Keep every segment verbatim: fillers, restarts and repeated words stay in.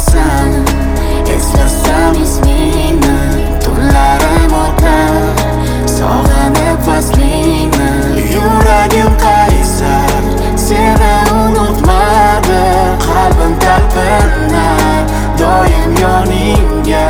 o'ylaysan, eslasam ismingni, tunlarim o'tar, sog'inib faslingni. Yuragim qaysar, seni unutmadi, qalbim talpinar doim yoningga.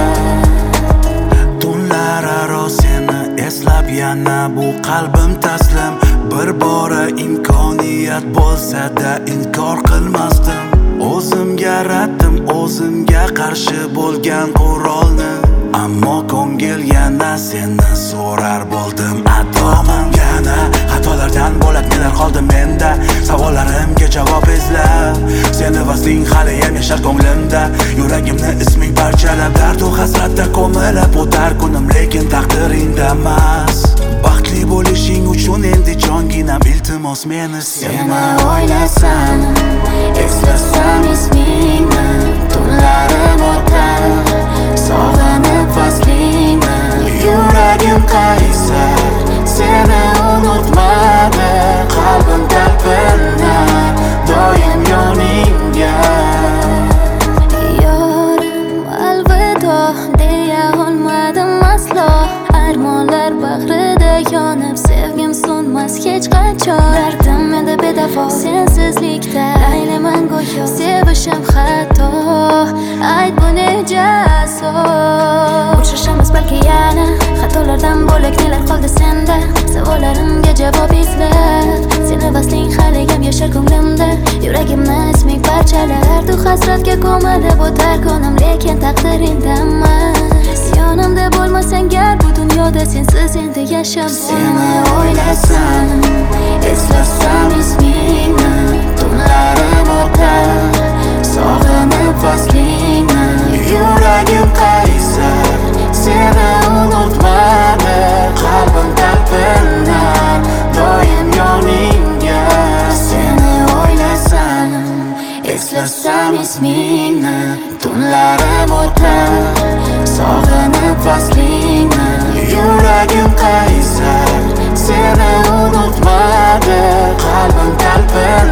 Tunlar aro seni eslab yana bu qalbim taslim. Bir bora imkoniyat bo'lsa-da inkor qilmasdim. O'zimga yaratdim, o'zimga qarshi bo'lgan qurolni. Ammo ko'ngil yana seni so'rar bo'ldim. Atomim yana xatolardan bo'lak nelar qoldi menda. Savollarimga javob izlab, seni vasling hali ham yashar ko'nglimda. Yuragimni isming parchalab, dard u hasratda ko'milib o'tar kunim, lekin taqdiringda emas. Baxtli bo'lishing uchun endi jonginam iltimos meni seni o'ylasam, eslasam ismingni, tunlarim o'tar, sog'inib faslingni. Yuragim qaysar, seni unutmadi, qalbim talpinar doim yoningga. Yorim alvido deya olmadim aslo. Armonlar bag'rida yonib, sevgim so'nmas hech qachon. Dardim menda bedafo, sensizlikda aylaman go'yo. Sevishim xato, ayt buni jazo. Uchrashamiz balki yana, xatolardan bo'lak nelar qoldi senda. Savollarimga javob izlab, seni vasling hali ham yashar ko'nglimda. Yuragimni isming parchalar, du hasratga ko'milib o'tar kunim, lekin taqdiringda emas. Yonimda bo'lmasang gar bu dunyoda sensiz endi yashab Seni o'ylasam, eslasam ismingni, tunlarim o'tar, sog'inib faslingni. Yuragim qaysar, seni unutmadi, qalbim talpinar doim yoningga. Seni o'ylasam, eslasam ismingni, tunlarim o'tar, sog'inib faslingni. Yuragim qaysar, seni unutmadi, qalbim talpinar